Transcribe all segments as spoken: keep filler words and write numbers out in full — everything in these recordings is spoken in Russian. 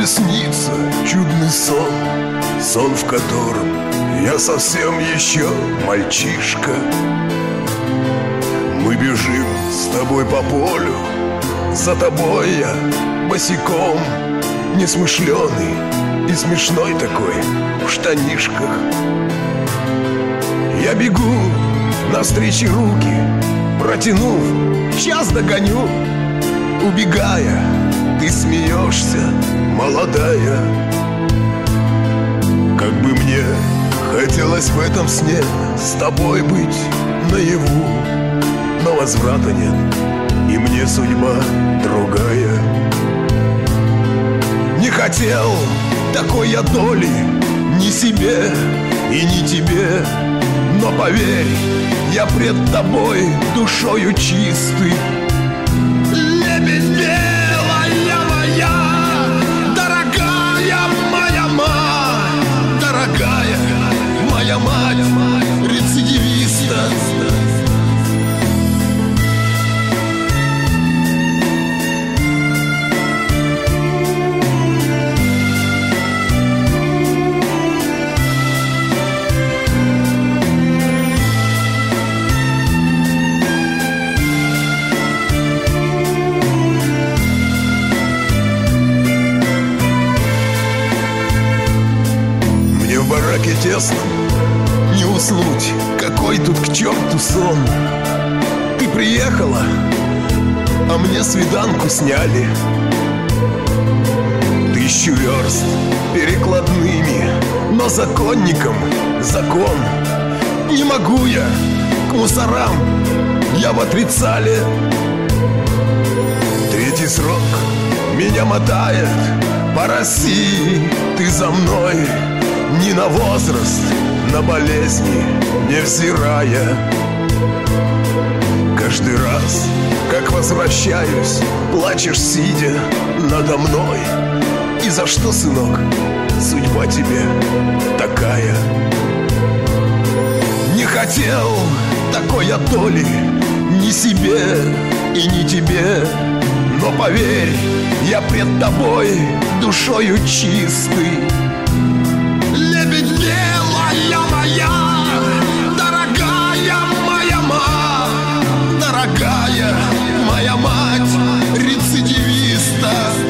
тебе снится чудный сон, сон, в котором я совсем еще мальчишка. Мы бежим с тобой по полю, за тобой я босиком, несмышленый и смешной такой в штанишках. Я бегу, навстречу руки протянув, сейчас догоню. Убегая, ты смеешься, молодая. Как бы мне хотелось в этом сне с тобой быть наяву, но возврата нет, и мне судьба другая. Не хотел такой я доли ни себе и ни тебе, но поверь, я пред тобой душою чистый. Лебедь белая моя, дорогая моя мать, дорогая моя мать, рецидивиста. В бараке тесном не уснуть, какой тут к черту сон. Ты приехала, а мне свиданку сняли. Тысячу верст перекладными, но законником закон. Не могу я к мусорам, я в отрицале. Третий срок меня мотает по России, ты за мной. Ни на возраст, на болезни невзирая. Каждый раз, как возвращаюсь, плачешь, сидя надо мной. И за что, сынок, судьба тебе такая? Не хотел такой я доли ни себе и ни тебе, но поверь, я пред тобой душою чистый. Лебедь белая моя, дорогая моя мать, дорогая моя мать, рецидивиста.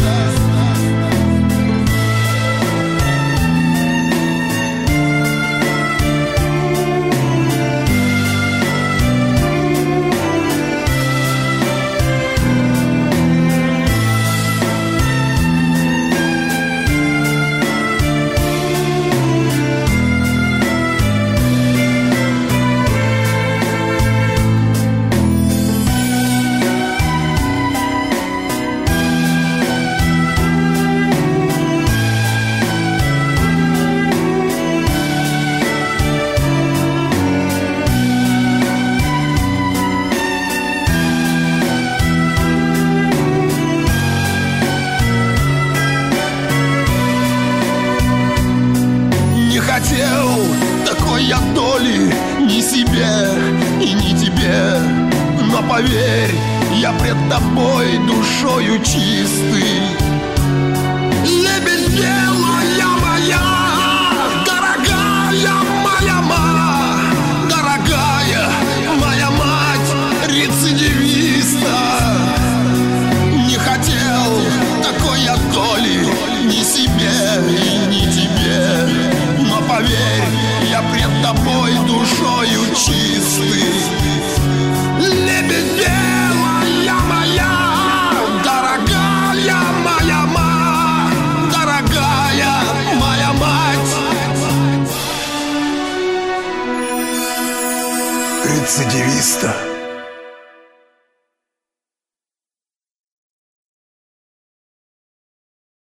Хотел такой я доли ни себе и ни тебе, но поверь, я пред тобой душою чистый. Лебедь белая моя, дорогая моя мать, дорогая моя мать, рецидивиста. Не хотел такой я доли ни себе и ни тебе, но поверь, я пред тобой душою чистый. Лебедь белая моя, дорогая моя мать, дорогая моя мать, рецидивиста.